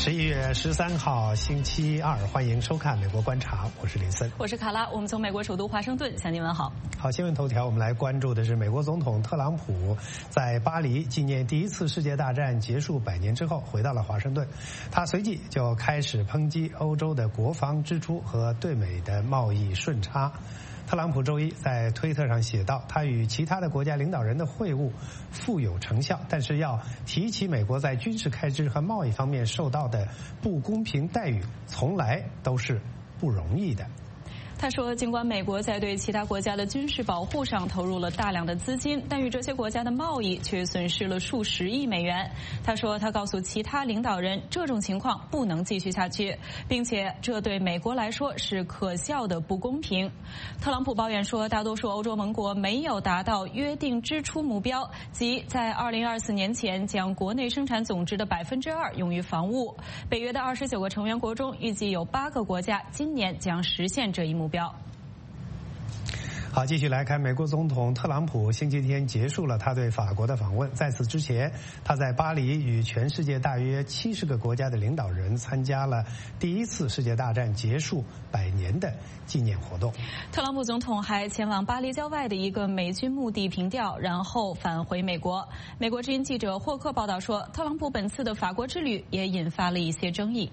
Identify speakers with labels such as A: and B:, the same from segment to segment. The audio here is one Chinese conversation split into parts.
A: 11月13号星期二，欢迎收看《美国观察》，我是林森，
B: 我是卡拉，我们从美国首都华盛顿向您问好。
A: 好，新闻头条，我们来关注的是美国总统特朗普在巴黎纪念第一次世界大战结束100年之后回到了华盛顿，他随即就开始抨击欧洲的国防支出和对美的贸易顺差。特朗普周一在推特上写道，他与其他的国家领导人的会晤富有成效，但是要提起美国在军事开支和贸易方面受到的不公平待遇，从来都是不容易的。
B: 他说，尽管美国在对其他国家的军事保护上投入了大量的资金，但与这些国家的贸易却损失了数十亿美元。他说，他告诉其他领导人，这种情况不能继续下去，并且这对美国来说是可笑的不公平。特朗普抱怨说，大多数欧洲盟国没有达到约定支出目标，即在2024年前将国内生产总值的2%用于防务。北约的29个成员国中，预计有8个国家今年将实现这一目标。
A: 好，继续来看，美国总统特朗普星期天结束了他对法国的访问。在此之前，他在巴黎与全世界大约70个国家的领导人参加了第一次世界大战结束100年的纪念活动。
B: 特朗普总统还前往巴黎郊外的一个美军墓地凭吊，然后返回美国。美国之音记者霍克报道说，特朗普本次的法国之旅也引发了一些争议。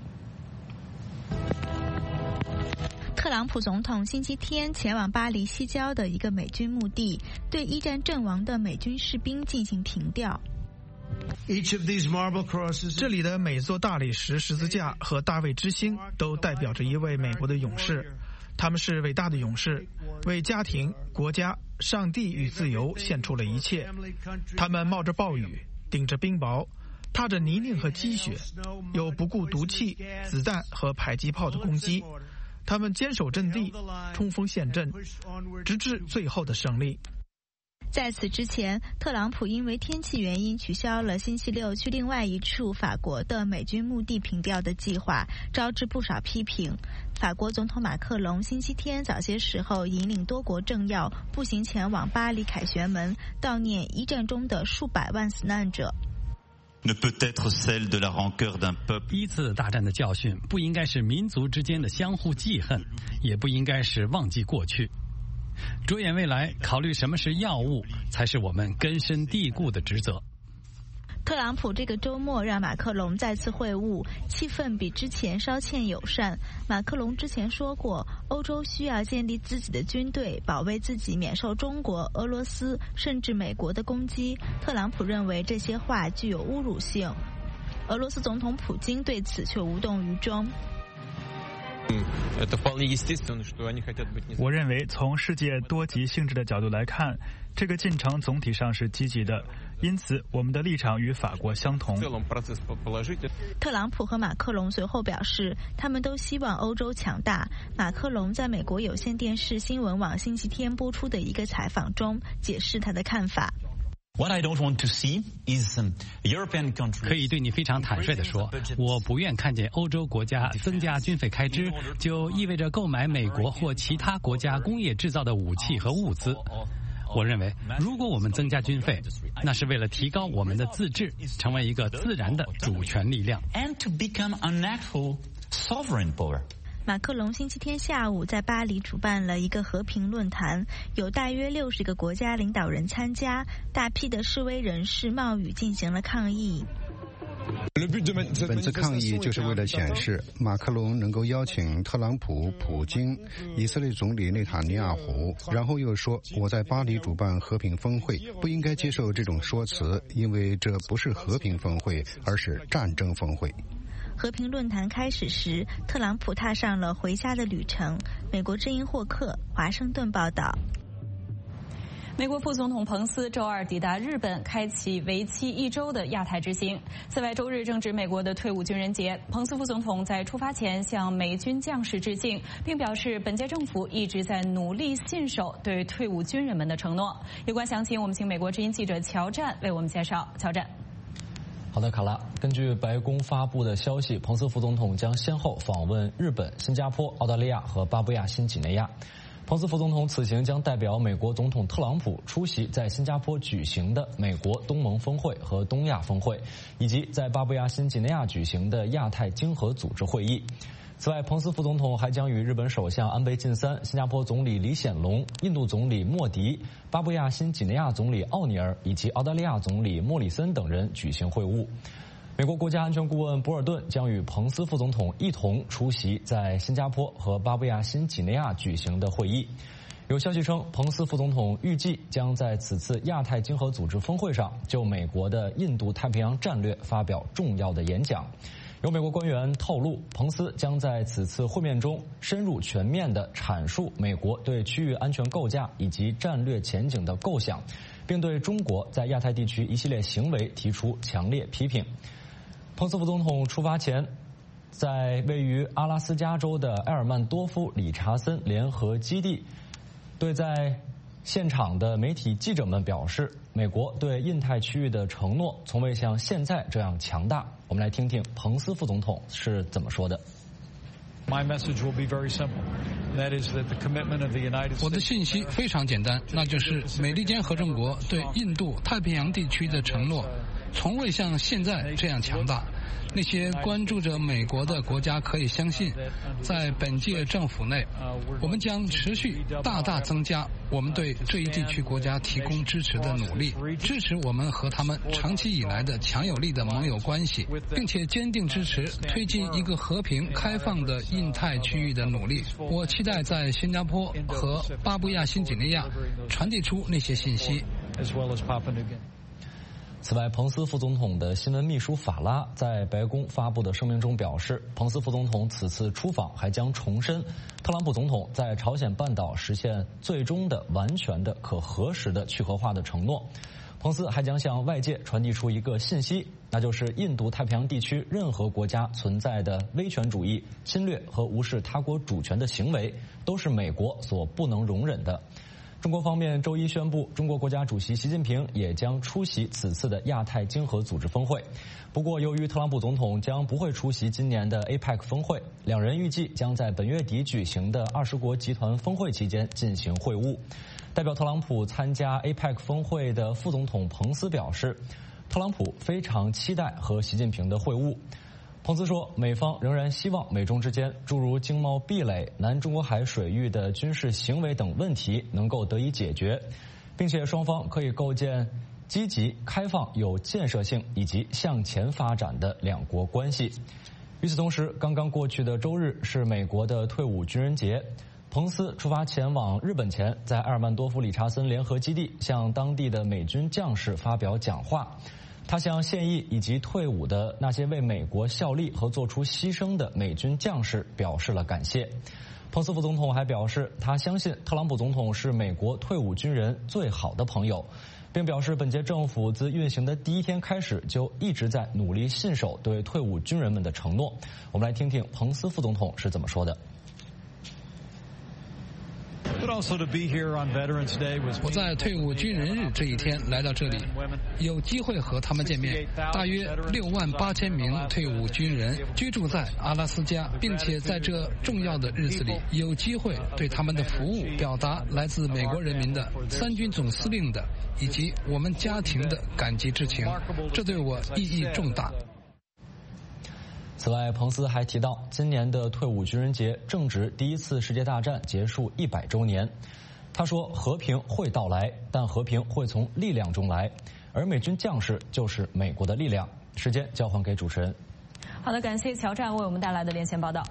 C: 特朗普总统星期天前往巴黎西郊的一个美军墓地，对一战阵亡的美军士兵进行凭吊。
D: 这里的每座大理石十字架和大卫之星都代表着一位美国的勇士，他们是伟大的勇士，为家庭、国家、上帝与自由献出了一切。他们冒着暴雨，顶着冰雹，踏着泥泞和积雪，又不顾毒气、子弹和迫击炮的攻击。他们坚守阵地，冲锋陷阵，直至最后的胜利。
C: 在此之前，特朗普因为天气原因取消了星期六去另外一处法国的美军墓地凭吊的计划，招致不少批评。法国总统马克龙星期天早些时候引领多国政要步行前往巴黎凯旋门，悼念一战中的数百万死难者。
E: 一次大战的教训不应该是民族之间的相互记恨，也不应该是忘记过去。着眼未来，考虑什么是要务，才是我们根深蒂固的职责。
C: 特朗普这个周末让马克龙再次会晤，气氛比之前稍欠友善。马克龙之前说过，欧洲需要建立自己的军队，保卫自己免受中国、俄罗斯甚至美国的攻击。特朗普认为这些话具有侮辱性。俄罗斯总统普京对此却无动于衷。
F: 我认为从世界多极性质的角度来看，这个进程总体上是积极的，因此我们的立场与法国相同。
C: 特朗普和马克龙随后表示，他们都希望欧洲强大。马克龙在美国有线电视新闻网星期天播出的一个采访中解释他的看法。
E: 可以对你非常坦率地说，我不愿看见欧洲国家增加军费开支，就意味着购买美国或其他国家工业制造的武器和物资。我认为，如果我们增加军费，那是为了提高我们的自治，成为一个自然的主权力量。
C: 马克龙星期天下午在巴黎主办了一个和平论坛，有大约60个国家领导人参加，大批的示威人士冒雨进行了抗议。
G: 本次抗议就是为了显示马克龙能够邀请特朗普、普京、以色列总理内塔尼亚胡，然后又说我在巴黎主办和平峰会，不应该接受这种说辞，因为这不是和平峰会，而是战争峰会。
C: 和平论坛开始时，特朗普踏上了回家的旅程。美国之音霍克，华盛顿报道。
B: 美国副总统彭斯周二抵达日本，开启为期1周的亚太之行。此外，周日正值美国的退伍军人节。彭斯副总统在出发前向美军将士致敬，并表示本届政府一直在努力信守对退伍军人们的承诺。有关详情，我们请美国之音记者乔战为我们介绍。乔战。
H: 好的，卡拉。根据白宫发布的消息，彭斯副总统将先后访问日本、新加坡、澳大利亚和巴布亚新几内亚。 彭斯副总统此行将代表美国总统特朗普出席在新加坡举行的美国东盟峰会和东亚峰会，以及在巴布亚新几内亚举行的亚太经合组织会议。此外，彭斯副总统还将与日本首相安倍晋三、新加坡总理李显龙、印度总理莫迪、巴布亚新几内亚总理奥尼尔以及澳大利亚总理莫里森等人举行会晤。美国国家安全顾问博尔顿将与彭斯副总统一同出席在新加坡和巴布亚新几内亚举行的会议。有消息称，彭斯副总统预计将在此次亚太经合组织峰会上就美国的印度太平洋战略发表重要的演讲。有美国官员透露，彭斯将在此次会面中深入全面地阐述美国对区域安全构架以及战略前景的构想，并对中国在亚太地区一系列行为提出强烈批评。彭斯副总统出发前，在位于阿拉斯加州的埃尔曼多夫理查森联合基地，对在现场的媒体记者们表示，美国对印太区域的承诺从未像现在这样强大。我们来听听彭斯副总统是怎么说的。
I: 我的信息非常简单，那就是美利坚合众国对印度太平洋地区的承诺从未像现在这样强大。那些关注着美国的国家可以相信，在本届政府内，我们将持续大大增加我们对这一地区国家提供支持的努力，支持我们和他们长期以来的强有力的盟友关系，并且坚定支持推进一个和平开放的印太区域的努力。我期待在新加坡和巴布亚新几内亚传递出那些信息。
H: 此外，彭斯副总统的新闻秘书法拉在白宫发布的声明中表示，彭斯副总统此次出访还将重申特朗普总统在朝鲜半岛实现最终的完全的可核实的去核化的承诺。彭斯还将向外界传递出一个信息，那就是印度太平洋地区任何国家存在的威权主义、侵略和无视他国主权的行为，都是美国所不能容忍的。中国方面周一宣布，中国国家主席习近平也将出席此次的亚太经合组织峰会。不过，由于特朗普总统将不会出席今年的 APEC 峰会，两人预计将在本月底举行的20国集团峰会期间进行会晤。代表特朗普参加 APEC 峰会的副总统彭斯表示，特朗普非常期待和习近平的会晤。彭斯说，美方仍然希望美中之间诸如经贸壁垒、南中国海水域的军事行为等问题能够得以解决，并且双方可以构建积极、开放、有建设性以及向前发展的两国关系。与此同时，刚刚过去的周日是美国的退伍军人节。彭斯出发前往日本前，在埃尔曼多夫理查森联合基地向当地的美军将士发表讲话。他向现役以及退伍的那些为美国效力和做出牺牲的美军将士表示了感谢。彭斯副总统还表示，他相信特朗普总统是美国退伍军人最好的朋友，并表示本届政府自运行的第一天开始就一直在努力信守对退伍军人们的承诺。我们来听听彭斯副总统是怎么说的。
I: 我在退伍军人日这一天来到这里，有机会和他们见面。大约68000名退伍军人居住在阿拉斯加，并且在这重要的日子里，有机会对他们的服务表达来自美国人民的、三军总司令的以及我们家庭的感激之情，这对我意义重大。
H: 此外，彭斯还提到，今年的退伍军人节正值第一次世界大战结束100周年。他说，和平会到来，但和平会从力量中来，而美军将士就是美国的力量。时间交还给主持人。
B: 好的，感谢乔战为我们带来的连线报道。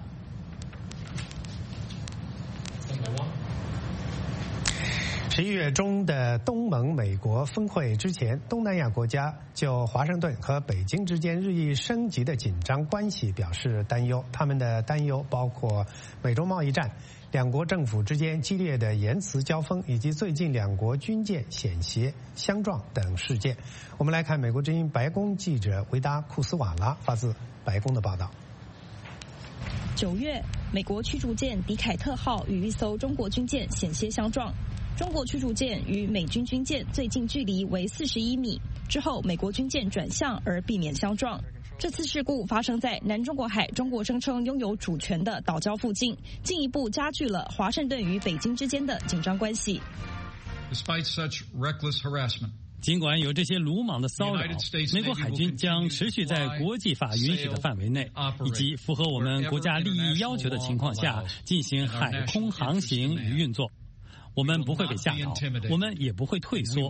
A: 11月中的东盟美国峰会之前，东南亚国家就华盛顿和北京之间日益升级的紧张关系表示担忧。他们的担忧包括美中贸易战、两国政府之间激烈的言辞交锋，以及最近两国军舰险些相撞等事件。我们来看美国之音白宫记者维达库斯瓦拉发自白宫的报道。
J: 9月，美国驱逐舰迪凯特号与一艘中国军舰险些相撞。中国驱逐舰与美军军舰最近距离为41米，之后美国军舰转向而避免相撞。 这次事故发生在南中国海中国声称拥有主权的岛礁附近，进一步加剧了华盛顿与北京之间的紧张关系。
K: Despite such reckless harassment,
E: 尽管有这些鲁莽的骚扰，美国海军将持续在国际法允许的范围内，以及符合我们国家利益要求的情况下进行海空航行与运作。我们不会被吓倒，我们也不会退缩。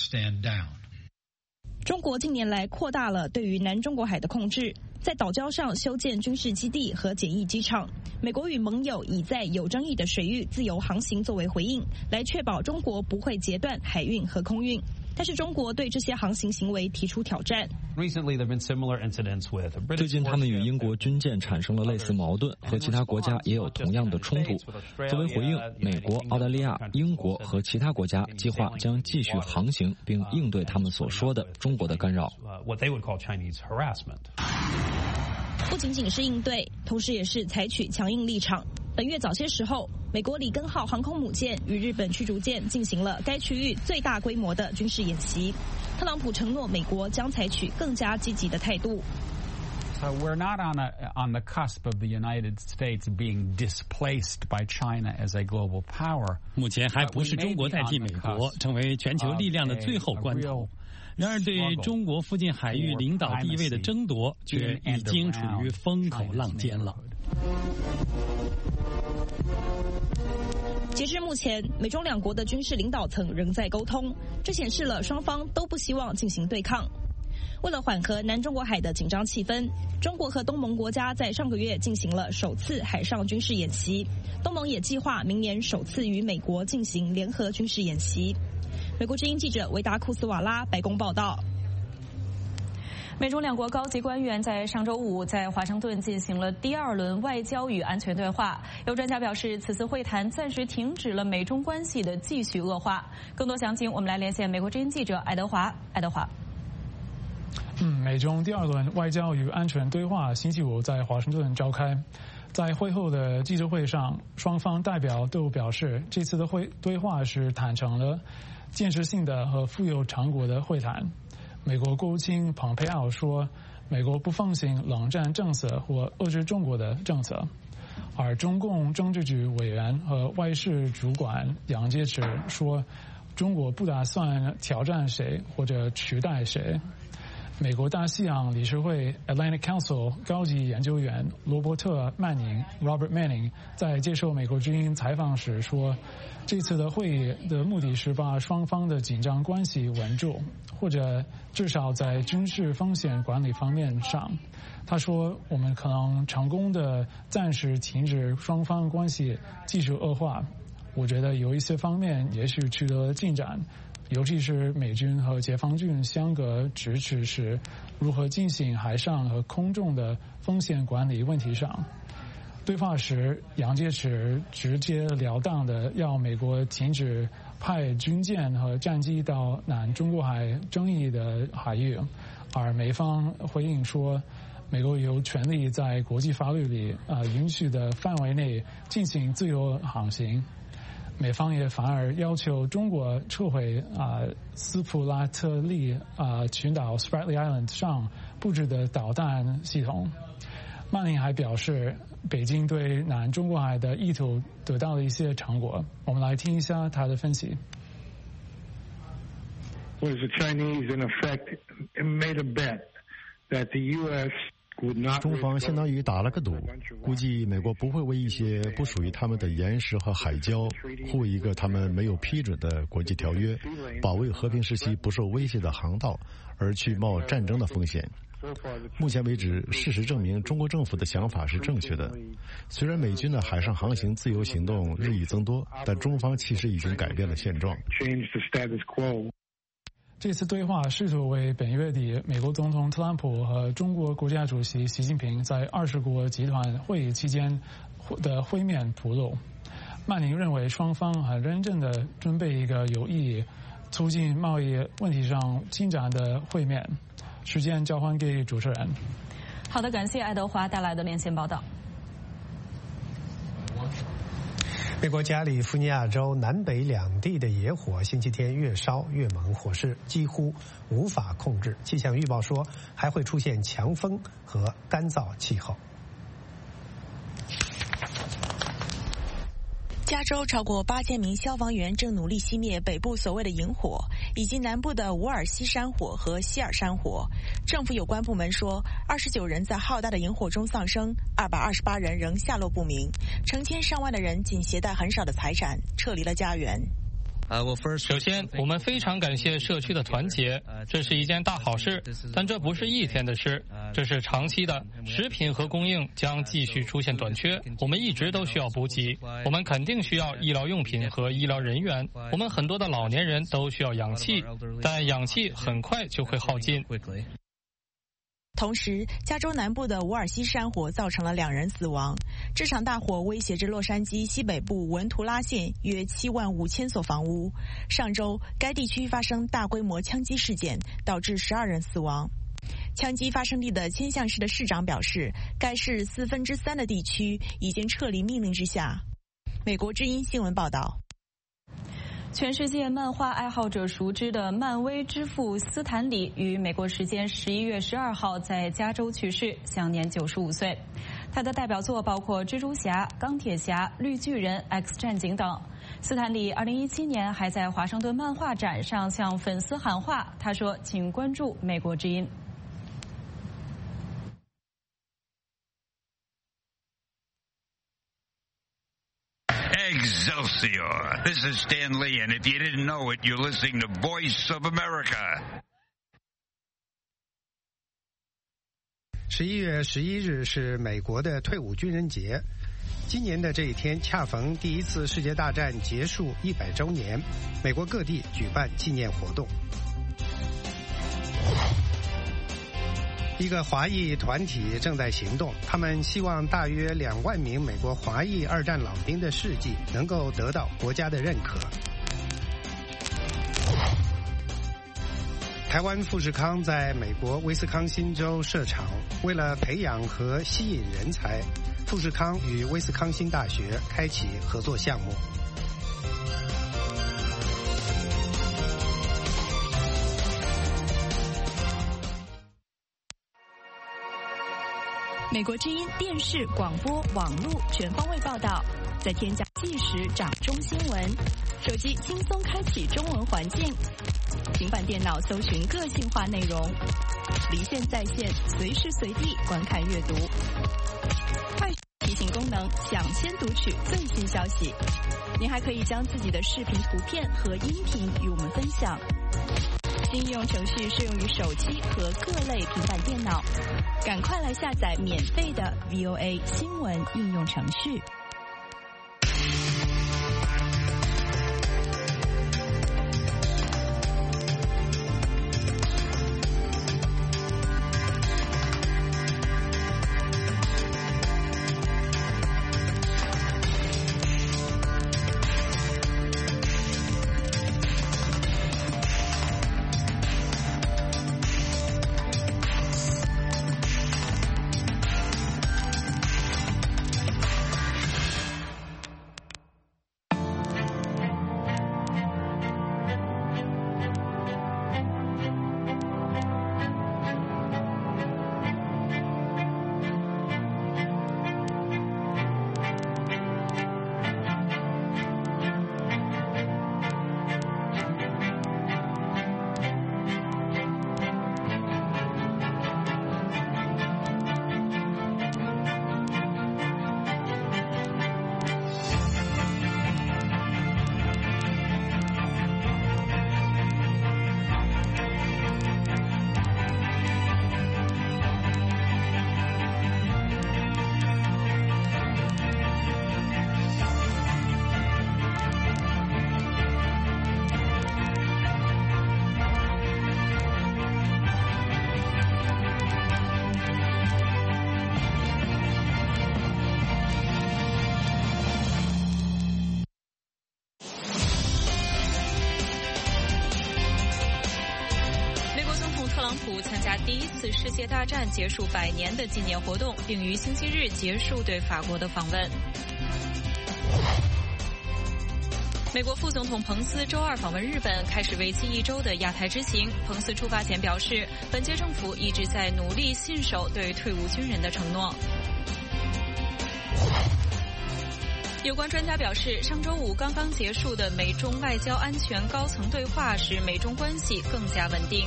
J: 中国近年来扩大了对于南中国海的控制，在岛礁上修建军事基地和简易机场。美国与盟友以在有争议的水域自由航行作为回应，来确保中国不会截断海运和空运。但是中国对这些航行行为提出挑战。
H: 最近他们与英国军舰产生了类似矛盾，和其他国家也有同样的冲突。作为回应，美国、澳大利亚、英国和其他国家计划将继续航行，并应对他们所说的中国的干扰。
J: 不仅仅是应对，同时也是采取强硬立场。本月早些时候，美国里根号航空母舰与日本驱逐舰进行了该区域最大规模的军事演习。特朗普承诺美国将采取更加积极的态度。
L: So we're not on the cusp of the United States being displaced by China as a global power.
E: 目前还不是中国代替美国成为全球力量的最后关头。然而，对中国附近海域领导地位的争夺却已经处于风口浪尖了。
J: 截至目前，美中两国的军事领导层仍在沟通，这显示了双方都不希望进行对抗。为了缓和南中国海的紧张气氛，中国和东盟国家在上个月进行了首次海上军事演习，东盟也计划明年首次与美国进行联合军事演习。美国之音记者维达库斯瓦拉白宫报道。
B: 美中两国高级官员在上周五在华盛顿进行了第二轮外交与安全对话。有专家表示，此次会谈暂时停止了美中关系的继续恶化。更多详情，我们来连线美国之音记者爱德华。爱德华。
M: 美中第二轮外交与安全对话星期五在华盛顿召开。在会后的记者会上，双方代表都表示，这次的对话是坦诚的、建设性的和富有成果的会谈。美国国务卿蓬佩奥说，美国不奉行冷战政策或遏制中国的政策。而中共政治局委员和外事主管杨洁篪说，中国不打算挑战谁或者取代谁。美国大西洋理事会 Atlantic Council 高级研究员罗伯特·曼宁 Robert Manning 在接受美国之音采访时说，这次的会议的目的是把双方的紧张关系稳住，或者至少在军事风险管理方面上。他说，我们可能成功的暂时停止双方关系继续恶化。我觉得有一些方面也许取得了进展，尤其是美军和解放军相隔咫尺时，如何进行海上和空中的风险管理问题上。对话时，杨洁篪直截了当地要美国停止派军舰和战机到南中国海争议的海域，而美方回应说，美国有权利在国际法律里允许的范围内进行自由航行。美方也反而要求中国撤回斯普拉特利群岛 Spratly Island 上布置的导弹系统。曼宁还表示，北京对南中国海的意图得到了一些成果。我们来听一下他的分析。
N: Was the Chinese in effect made a bet that the U.S.
O: 中方相当于打了个赌，估计美国不会为一些不属于他们的岩石和海礁，护卫一个他们没有批准的国际条约，保卫和平时期不受威胁的航道，而去冒战争的风险。目前为止，事实证明中国政府的想法是正确的。虽然美军的海上航行自由行动日益增多，但中方其实已经改变了现状。
M: 这次对话试图为本月底美国总统特朗普和中国国家主席习近平在20国集团会议期间的会面铺路。曼宁认为双方很认真地准备一个有意义、促进贸易问题上进展的会面。时间交还给主持人。
B: 好的，感谢爱德华带来的连线报道。
A: 美国加利福尼亚州南北两地的野火星期天越烧越猛，火势几乎无法控制。气象预报说还会出现强风和干燥气候。
P: 加州超过8000名消防员正努力熄灭北部所谓的营火，以及南部的伍尔西山火和希尔山火。政府有关部门说，29人在浩大的营火中丧生，228人仍下落不明，成千上万的人仅携带很少的财产撤离了家园。
Q: 首先，我们非常感谢社区的团结，这是一件大好事，但这不是一天的事，这是长期的。食品和供应将继续出现短缺，我们一直都需要补给，我们肯定需要医疗用品和医疗人员，我们很多的老年人都需要氧气，但氧气很快就会耗尽。
P: 同时，加州南部的伍尔西山火造成了2人死亡。这场大火威胁着洛杉矶西北部文图拉县约75000所房屋。上周，该地区发生大规模枪击事件，导致12人死亡。枪击发生地的千象市的市长表示，该市3/4的地区已经撤离命令之下。美国之音新闻报道。
B: 全世界漫画爱好者熟知的漫威之父斯坦李于美国时间11月12号在加州去世，享年95岁。他的代表作包括蜘蛛侠、钢铁侠、绿巨人、X 战警等。斯坦李2017年还在华盛顿漫画展上向粉丝喊话，他说：“请关注美国之音。”
R: Excelsior! This is Stan Lee, and if you didn't know it, you're listening to Voice of America.
A: 11月11日是美国的退伍军人节。今年的这一天恰逢第一次世界大战结束100周年，美国各地举办纪念活动。一个华裔团体正在行动，他们希望大约2万名美国华裔2战老兵的事迹能够得到国家的认可。台湾富士康在美国威斯康辛州设厂，为了培养和吸引人才，富士康与威斯康辛大学开启合作项目。
J: 美国之音电视、广播、网络全方位报道，再添加即时掌中新闻，手机轻松开启中文环境，平板电脑搜寻个性化内容，离线在线，随时随地观看阅读。快提醒功能，抢先读取最新消息。您还可以将自己的视频、图片和音频与我们分享。新应用程序适用于手机和各类平板电脑，赶快来下载免费的 VOA 新闻应用程序。
B: 第一次世界大战结束100年的纪念活动，并于星期日结束对法国的访问。 美国副总统彭斯周二访问日本，开始为期1周的亚太之行。彭斯出发前表示，本届政府一直在努力信守对退伍军人的承诺。有关专家表示，上周五刚刚结束的美中外交安全高层对话使美中关系更加稳定。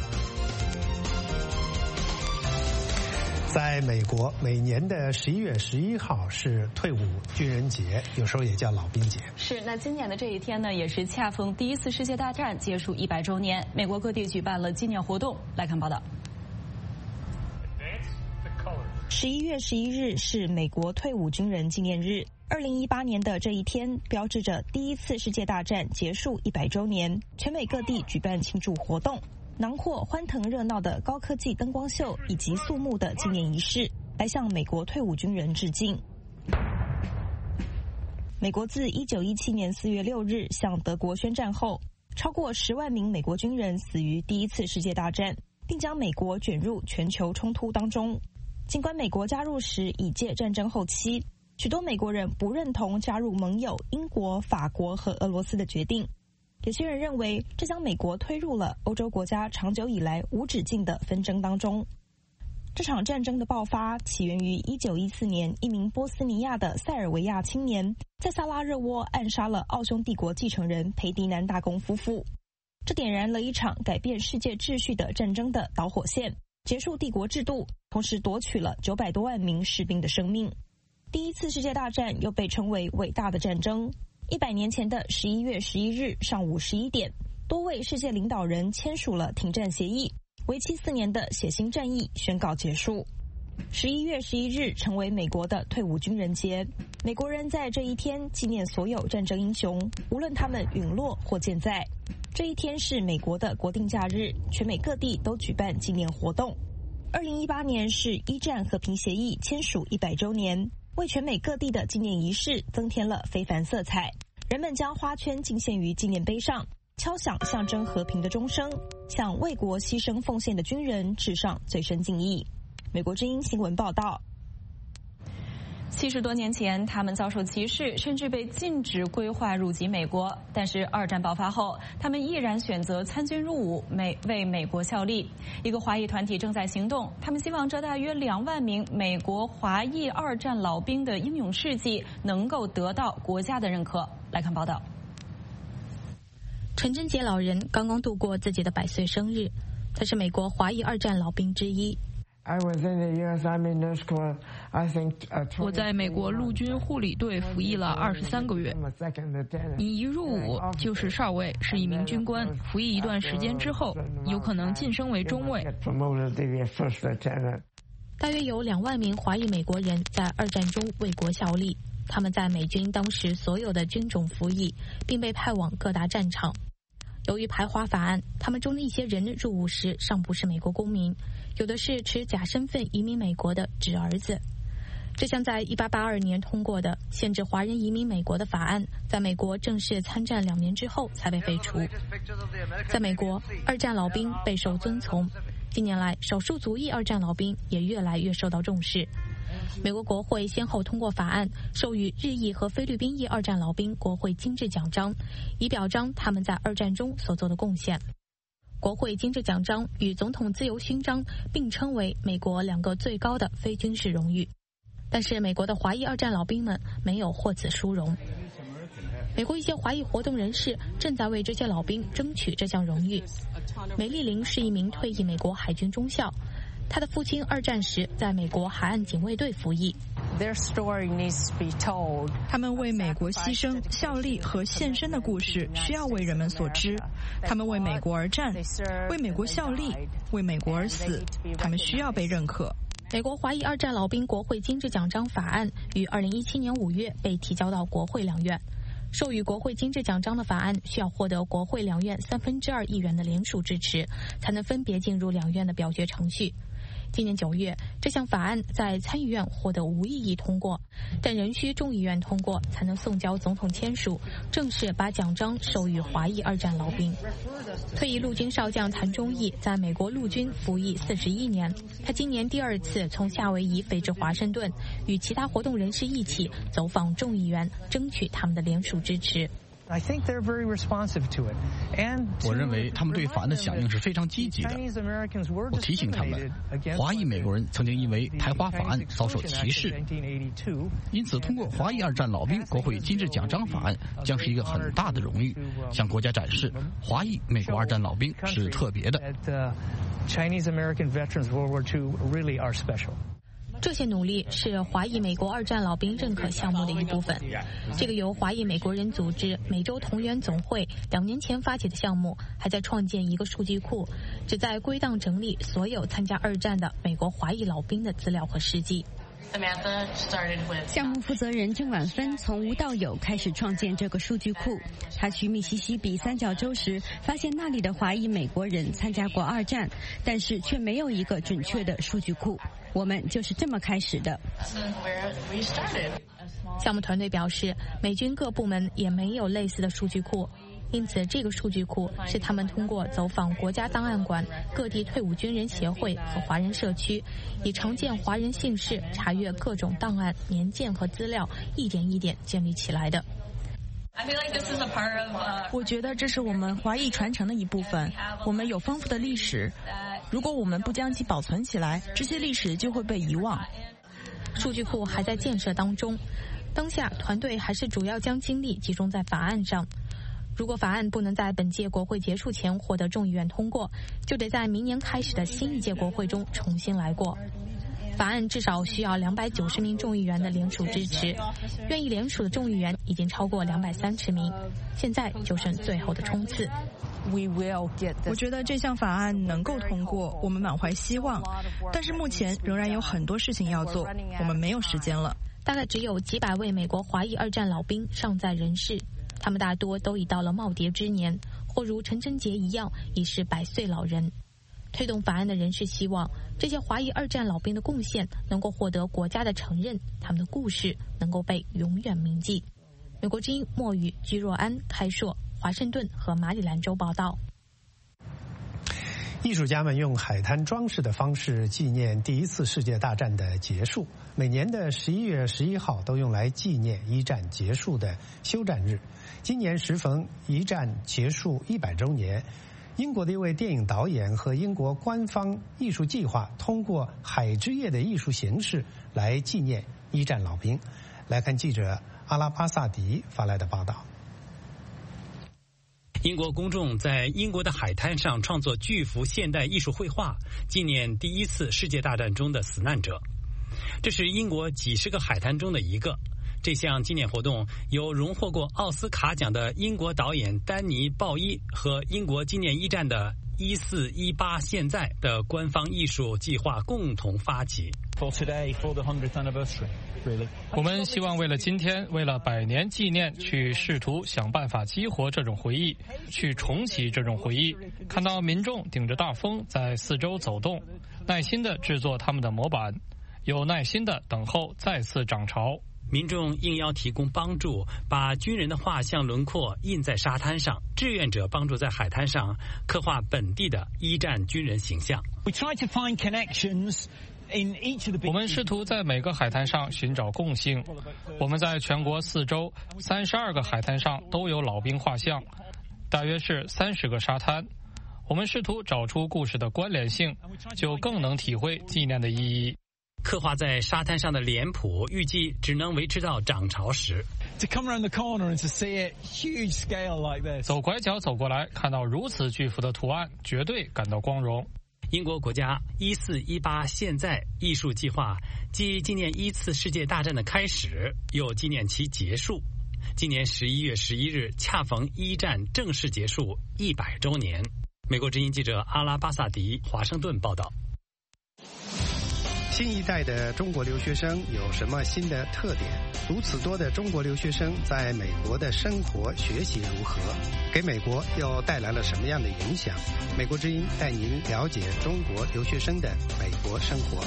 A: 在美国，每年的11月11号是退伍军人节，有时候也叫老兵节。
B: 是，那今年的这一天呢，也是恰逢第一次世界大战结束100周年，美国各地举办了纪念活动。来看报道。
J: 11月11日是美国退伍军人纪念日。2018年的这一天，标志着第一次世界大战结束100周年，全美各地举办庆祝活动。囊括欢腾热闹的高科技灯光秀以及肃穆的纪念仪式，来向美国退伍军人致敬。美国自1917年4月6日向德国宣战后，超过10万名美国军人死于第一次世界大战，并将美国卷入全球冲突当中。尽管美国加入时已届战争后期，许多美国人不认同加入盟友英国、法国和俄罗斯的决定。有些人认为，这将美国推入了欧洲国家长久以来无止境的纷争当中。这场战争的爆发起源于1914年，一名波斯尼亚的塞尔维亚青年在萨拉热窝暗杀了奥匈帝国继承人裴迪南大公夫妇，这点燃了一场改变世界秩序的战争的导火线，结束帝国制度，同时夺取了900多万名士兵的生命。第一次世界大战又被称为伟大的战争。100年前的11月11日上午11点，多位世界领导人签署了停战协议，为期4年的血腥战役宣告结束。11月11日成为美国的退伍军人节，美国人在这一天纪念所有战争英雄，无论他们陨落或健在。这一天是美国的国定假日，全美各地都举办纪念活动。2018年是一战和平协议签署100周年，为全美各地的纪念仪式增添了非凡色彩。人们将花圈敬献于纪念碑上，敲响象征和平的钟声，向为国牺牲奉献的军人致上最深敬意。美国之音新闻报道。
B: 70多年前，他们遭受歧视，甚至被禁止规划入籍美国。但是二战爆发后，他们毅然选择参军入伍，为美国效力。一个华裔团体正在行动，他们希望这大约2万名美国华裔二战老兵的英勇事迹能够得到国家的认可。来看报道。
S: 陈贞杰老人刚刚度过自己的100岁生日，他是美国华裔二战老兵之一。
T: 我在美国陆军护理队服役了23个月。你一入伍就是少尉，是一名军官，服役一段时间之后，有可能晋升为中尉。
S: 大约有2万名华裔美国人在二战中为国效力，他们在美军当时所有的军种服役，并被派往各大战场。由于排华法案，他们中的一些人入伍时尚不是美国公民，有的是持假身份移民美国的侄儿子。这项在1882年通过的限制华人移民美国的法案，在美国正式参战2年之后才被废除。在美国，二战老兵备受尊崇，近年来少数族裔二战老兵也越来越受到重视。美国国会先后通过法案，授予日裔和菲律宾裔二战老兵国会金质奖章，以表彰他们在二战中所做的贡献。国会金质奖章与总统自由勋章并称为美国2个最高的非军事荣誉，但是美国的华裔二战老兵们没有获此殊荣。美国一些华裔活动人士正在为这些老兵争取这项荣誉。梅丽琳是一名退役美国海军中校，他的父亲二战时在美国海岸警卫队服役。
T: 他们为美国牺牲、效力和献身的故事需要为人们所知。他们为美国而战，为美国效力，为美国而死。他们需要被认可。
S: 美国华裔二战老兵国会金质奖章法案于2017年5月被提交到国会两院。授予国会金质奖章的法案需要获得国会两院2/3议员的联署支持，才能分别进入两院的表决程序。今年9月，这项法案在参议院获得无异议通过，但仍需众议院通过才能送交总统签署，正式把奖章授予华裔二战老兵。退役陆军少将谭忠义在美国陆军服役41年，他今年第2次从夏威夷飞至华盛顿，与其他活动人士一起走访众议员，争取他们的联署支持。
U: 我认为他们对法案的响应是非常积极的。我提醒他们，华裔美国人曾经因为排华法案遭受歧视，因此通过华裔二战老兵国会金质奖章法案将是一个很大的荣誉，向国家展示华裔美国二战老兵是特别的。
S: 这些努力是华裔美国二战老兵认可项目的一部分。这个由华裔美国人组织美洲同源总会2年前发起的项目，还在创建一个数据库，旨在归档整理所有参加二战的美国华裔老兵的资料和事迹。
V: 项目负责人郑婉芬从无到有开始创建这个数据库。他去密西西比三角洲时，发现那里的华裔美国人参加过二战，但是却没有一个准确的数据库。我们就是这么开始的。
S: 项目团队表示，美军各部门也没有类似的数据库，因此这个数据库是他们通过走访国家档案馆、各地退伍军人协会和华人社区，以常见华人姓氏查阅各种档案、年鉴和资料，一点一点建立起来的。
P: 我觉得这是我们华裔传承的一部分。我们有丰富的历史，如果我们不将其保存起来，这些历史就会被遗忘。
S: 数据库还在建设当中，当下团队还是主要将精力集中在法案上。如果法案不能在本届国会结束前获得众议院通过，就得在明年开始的新一届国会中重新来过。法案至少需要290名众议员的联署支持，愿意联署的众议员已经超过230名，现在就剩最后的冲刺。
P: 我觉得这项法案能够通过，我们满怀希望，但是目前仍然有很多事情要做，我们没有时间了。
S: 大概只有几百位美国华裔二战老兵尚在人世，他们大多都已到了耄耋之年，或如陈贞杰一样已是100岁老人。推动法案的人士希望这些华裔二战老兵的贡献能够获得国家的承认，他们的故事能够被永远铭记。美国之音莫宇、居若安、开硕、华盛顿和马里兰州报道。
A: 艺术家们用海滩装饰的方式纪念第一次世界大战的结束。每年的11月11号都用来纪念一战结束的休战日。今年时逢一战结束100周年，英国的一位电影导演和英国官方艺术计划通过海之夜的艺术形式来纪念一战老兵。来看记者阿拉巴萨迪发来的报道。
E: 英国公众在英国的海滩上创作巨幅现代艺术绘画，纪念第一次世界大战中的死难者。这是英国几十个海滩中的一个。这项纪念活动由荣获过奥斯卡奖的英国导演丹尼·鲍伊和英国纪念一战的1418现在的官方艺术计划共同发起。
Q: 我们希望为了今天，为了100年纪念，去试图想办法激活这种回忆，去重启这种回忆。看到民众顶着大风在四周走动，耐心地制作他们的模板，有耐心地等候再次涨潮。
E: 民众应邀提供帮助，把军人的画像轮廓印在沙滩上。志愿者帮助在海滩上刻画本地的一战军人形象。
Q: 我们试图在每个海滩上寻找共性。我们在全国4周32个海滩上都有老兵画像，大约是30个沙滩。我们试图找出故事的关联性，就更能体会纪念的意义。
E: 刻画在沙滩上的脸谱预计只能维持到涨潮时。
Q: 走拐角走过来，看到如此巨幅的图案，绝对感到光荣。
E: 英国国家1418现在艺术计划既纪念一次世界大战的开始，又纪念其结束。今年11月11日恰逢一战正式结束100周年。美国之音记者阿拉巴萨迪华盛顿报道。
A: 新一代的中国留学生有什么新的特点？如此多的中国留学生在美国的生活学习如何？给美国又带来了什么样的影响？美国之音带您了解中国留学生的美国生活。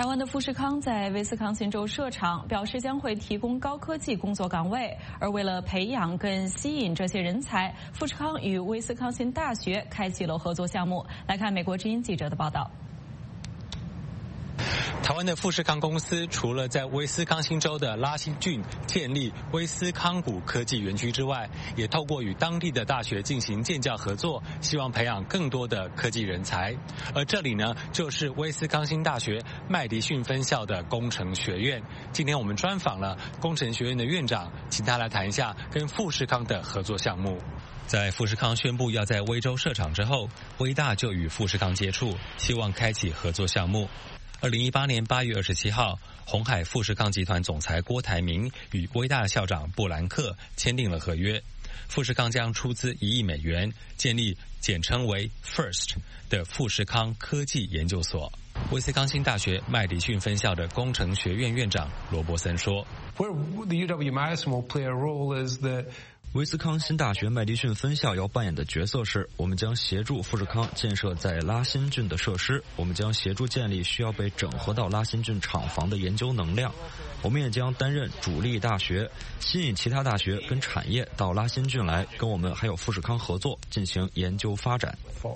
B: 台湾的富士康在威斯康星州设厂，表示将会提供高科技工作岗位。而为了培养跟吸引这些人才，富士康与威斯康星大学开启了合作项目。来看美国之音记者的报道。
D: 台湾的富士康公司除了在威斯康星州的拉辛郡建立威斯康谷科技园区之外，也透过与当地的大学进行建教合作，希望培养更多的科技人才。而这里呢，就是威斯康星大学麦迪逊分校的工程学院。今天我们专访了工程学院的院长，请他来谈一下跟富士康的合作项目。在富士康宣布要在威州设厂之后，威大就与富士康接触，希望开启合作项目。2018年8月27号，鸿海富士康集团总裁郭台铭与威大校长布兰克签订了合约。富士康将出资1亿美元，建立简称为 FIRST 的富士康科技研究所。威斯康星大学麦迪逊分校的工程学院院长罗伯森说
F: ：“Where the UW-Madison will play a role is that。”
H: 威斯康星大学麦迪逊分校要扮演的角色是，我们将协助富士康建设在拉辛郡的设施，我们将协助建立需要被整合到拉辛郡厂房的研究能量，我们也将担任主力大学，吸引其他大学跟产业到拉辛郡来，跟我们还有富士康合作进行研究发展。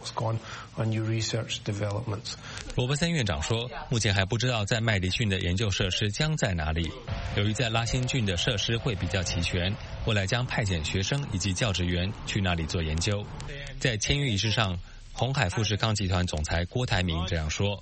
D: 罗伯森院长说，目前还不知道在麦迪逊的研究设施将在哪里，由于在拉辛郡的设施会比较齐全，未来将派遣学生以及教职员去那里做研究。在签约仪式上，鸿海富士康集团总裁郭台铭这样说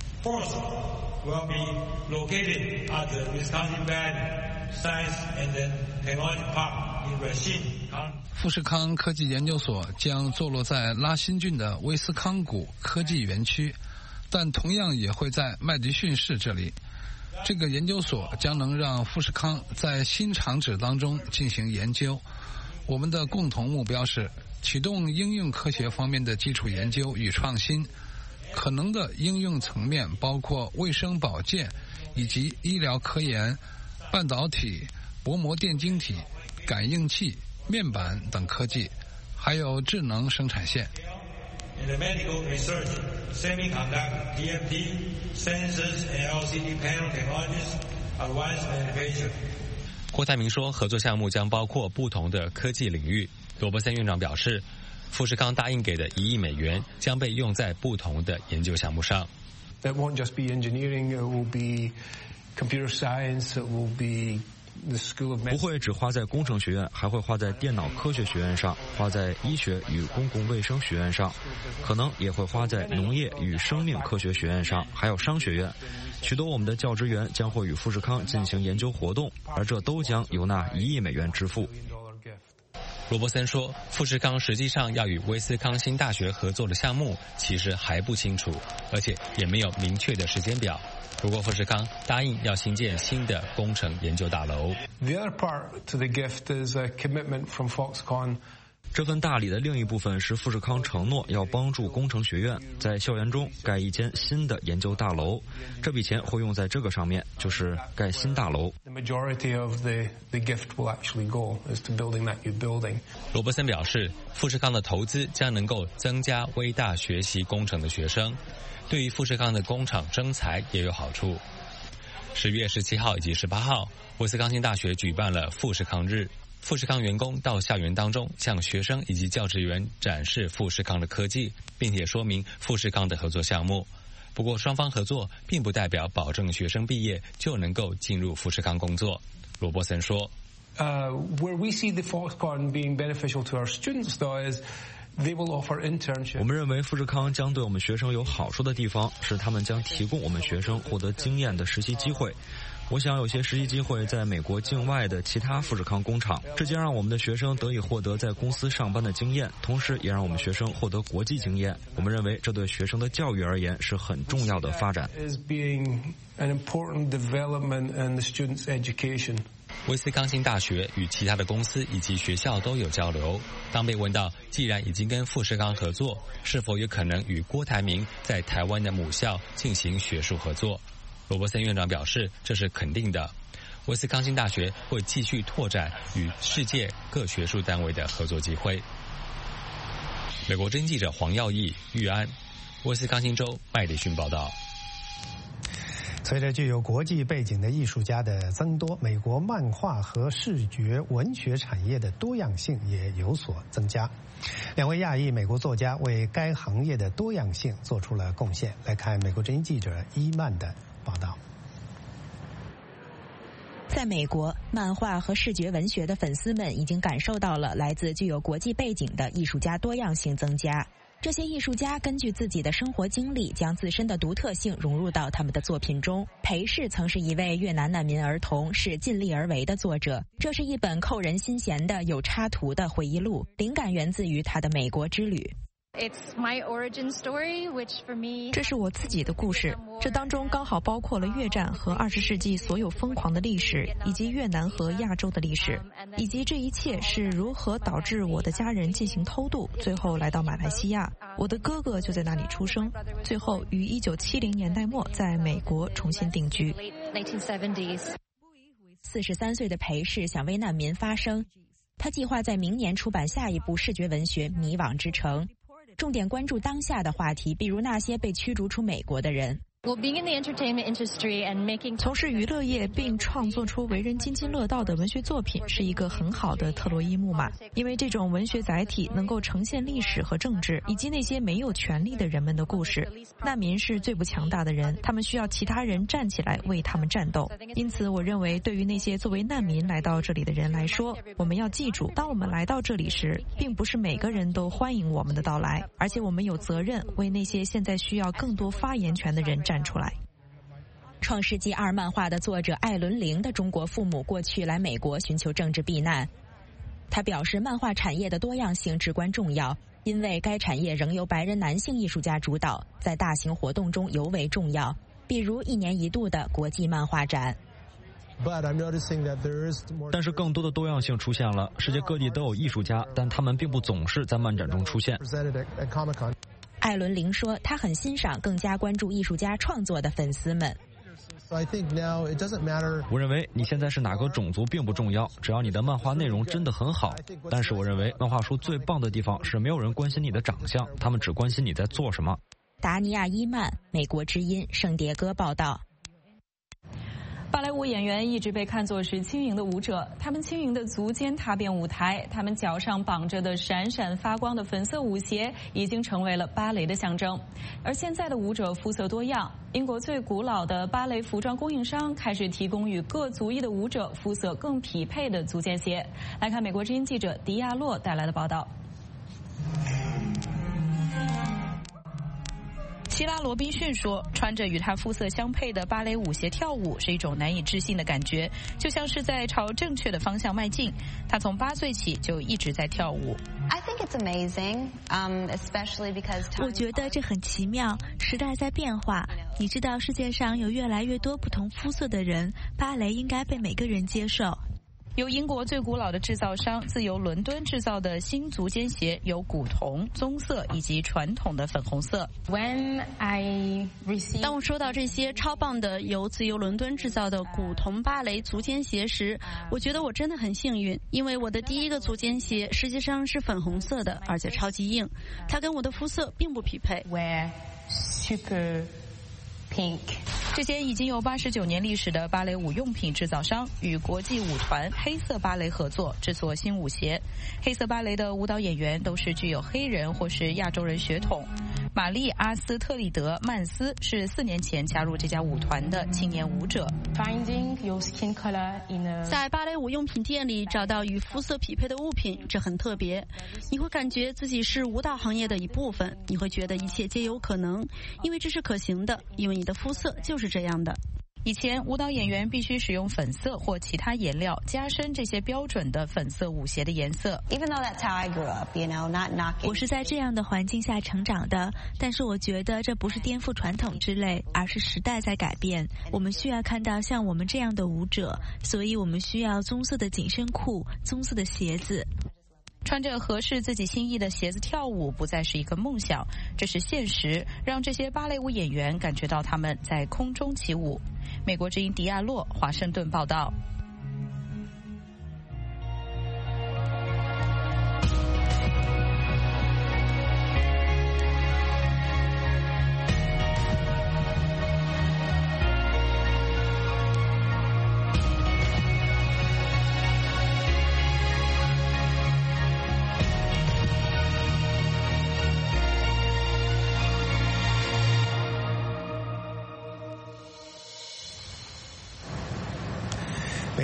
D: ：“Will be located at the Wisconsin Valley Science and Technology Park in Racine。”
I: 富士康科技研究所将坐落在拉辛郡的威斯康谷科技园区，但同样也会在麦迪逊市这里。这个研究所将能让富士康在新厂址当中进行研究。我们的共同目标是启动应用科学方面的基础研究与创新。可能的应用层面包括卫生保健以及医疗科研、半导体、薄膜电晶体、感应器、面板等科技，还有智能生产线。
D: In the medical research, semiconductor, TFT, sensors and LCD panel technologies, advanced manufacturing. 郭台铭说，合作项目将包括不同的科技领域。罗伯森院长表示，富士康答应给的1亿美元将被用在不同的研究项目上。
F: That won't just be engineering, it will be computer science, it will be
H: 不会只花在工程学院，还会花在电脑科学学院上，花在医学与公共卫生学院上，可能也会花在农业与生命科学学院上，还有商学院。许多我们的教职员将会与富士康进行研究活动，而这都将由那1亿美元支付。
D: 罗伯森说，富士康实际上要与威斯康星大学合作的项目其实还不清楚，而且也没有明确的时间表。不过富士康答应要新建新的工程研究大楼。
F: The other part to the gift is a commitment from Foxconn.
H: 这份大礼的另一部分是富士康承诺要帮助工程学院在校园中盖一间新的研究大楼，这笔钱会用在这个上面，就是盖新大楼。
F: The majority of the gift will actually go is to building that new building.
D: 罗伯森表示，富士康的投资将能够增加威大学习工程的学生，对于富士康的工厂征才也有好处。10月17号以及18号，威斯康星大学举办了富士康日。富士康员工到校园当中向学生以及教职员展示富士康的科技，并且说明富士康的合作项目。不过双方合作并不代表保证学生毕业就能够进入富士康工作。罗伯森说
F: ，Where we see the Foxconn being beneficial to our students though is they will offer internships.
H: 我们认为富士康将对我们学生有好处的地方是他们将提供我们学生获得经验的实习机会。我想有些实习机会在美国境外的其他富士康工厂，这将让我们的学生得以获得在公司上班的经验，同时也让我们学生获得国际经验。我们认为这对学生的教育而言是很重要的发展。
D: 威斯康星大学与其他的公司以及学校都有交流。当被问到既然已经跟富士康合作，是否有可能与郭台铭在台湾的母校进行学术合作，罗伯森院长表示，这是肯定的。威斯康星大学会继续拓展与世界各学术单位的合作机会。美国之音记者黄耀义、玉安，威斯康星州麦迪逊报道。
A: 随着具有国际背景的艺术家的增多，美国漫画和视觉文学产业的多样性也有所增加。两位亚裔美国作家为该行业的多样性做出了贡献。来看美国之音记者伊曼的报道。
C: 在美国，漫画和视觉文学的粉丝们已经感受到了来自具有国际背景的艺术家多样性增加。这些艺术家根据自己的生活经历，将自身的独特性融入到他们的作品中。裴氏曾是一位越南难民儿童，是尽力而为的作者。这是一本扣人心弦的有插图的回忆录，灵感源自于他的美国之旅。
G: 这是我自己的故事，这当中刚好包括了越战和20世纪所有疯狂的历史，以及越南和亚洲的历史，以及这一切是如何导致我的家人进行偷渡，最后来到马来西亚。我的哥哥就在那里出生，最后于1970年代末在美国重新定居。
C: 43岁的裴氏想为难民发声，他计划在明年出版下一部视觉文学《迷惘之城》。重点关注当下的话题，比如那些被驱逐出美国的人。
G: 从事娱乐业并创作出为人津津乐道的文学作品是一个很好的特洛伊木马，因为这种文学载体能够呈现历史和政治以及那些没有权利的人们的故事。难民是最不强大的人，他们需要其他人站起来为他们战斗。因此我认为对于那些作为难民来到这里的人来说，我们要记住，当我们来到这里时，并不是每个人都欢迎我们的到来，而且我们有责任为那些现在需要更多发言权的人站出来。
C: 创世纪2漫画的作者艾伦·玲的中国父母过去来美国寻求政治避难。他表示，漫画产业的多样性至关重要，因为该产业仍由白人男性艺术家主导，在大型活动中尤为重要，比如1年1度的国际漫画展。
H: 但是更多的多样性出现了，世界各地都有艺术家，但他们并不总是在漫展中出现。
C: 艾伦·玲说，他很欣赏更加关注艺术家创作的粉丝们。
H: 我认为你现在是哪个种族并不重要，只要你的漫画内容真的很好。但是我认为漫画书最棒的地方是没有人关心你的长相，他们只关心你在做什么。
C: 达尼亚·伊曼，美国之音圣迭戈报道。
B: 芭蕾舞演员一直被看作是轻盈的舞者，他们轻盈的足尖踏遍舞台，他们脚上绑着的闪闪发光的粉色舞鞋已经成为了芭蕾的象征。而现在的舞者肤色多样，英国最古老的芭蕾服装供应商开始提供与各族裔的舞者肤色更匹配的足尖鞋。来看美国之音记者迪亚洛带来的报道。
W: 希拉·罗宾逊说，穿着与他肤色相配的芭蕾舞鞋跳舞是一种难以置信的感觉，就像是在朝正确的方向迈进。他从8岁起就一直在跳舞。
V: 我觉得这很奇妙，时代在变化，你知道世界上有越来越多不同肤色的人，芭蕾应该被每个人接受。
W: 由英国最古老的制造商自由伦敦制造的新足尖鞋有古铜、棕色以及传统的粉红色。
V: 当我收到这些超棒的由自由伦敦制造的古铜芭蕾足尖鞋时，我觉得我真的很幸运，因为我的第一个足尖鞋实际上是粉红色的，而且超级硬，它跟我的肤色并不匹配。
W: 这些已经有89年历史的芭蕾舞用品制造商与国际舞团黑色芭蕾合作制作新舞鞋。黑色芭蕾的舞蹈演员都是具有黑人或是亚洲人血统。玛丽·阿斯特利德·曼斯是4年前加入这家舞团的青年舞者。
V: 在芭蕾舞用品店里找到与肤色匹配的物品，这很特别。你会感觉自己是舞蹈行业的一部分，你会觉得一切皆有可能，因为这是可行的，因为你的肤色就是这样的。
W: 以前舞蹈演员必须使用粉色或其他颜料加深这些标准的粉色舞鞋的颜色。
V: 我是在这样的环境下成长的，但是我觉得这不是颠覆传统之类，而是时代在改变。我们需要看到像我们这样的舞者，所以我们需要棕色的紧身裤、棕色的鞋子。
W: 穿着合适自己心意的鞋子跳舞不再是一个梦想，这是现实，让这些芭蕾舞演员感觉到他们在空中起舞。美国之音迪亚洛，华盛顿报道。